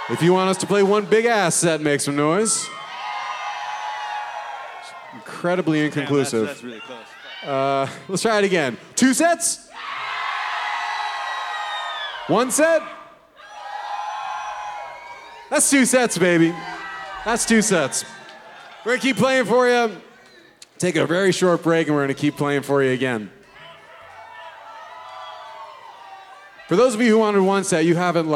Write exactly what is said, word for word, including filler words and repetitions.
If you want us to play one big ass set, make some noise. Incredibly inconclusive. Damn, that's, that's really close. Uh, let's try it again. Two sets? One set? That's two sets, baby. That's two sets. We're gonna keep playing for you. Take a very short break and we're gonna keep playing for you again. For those of you who wanted one set, you haven't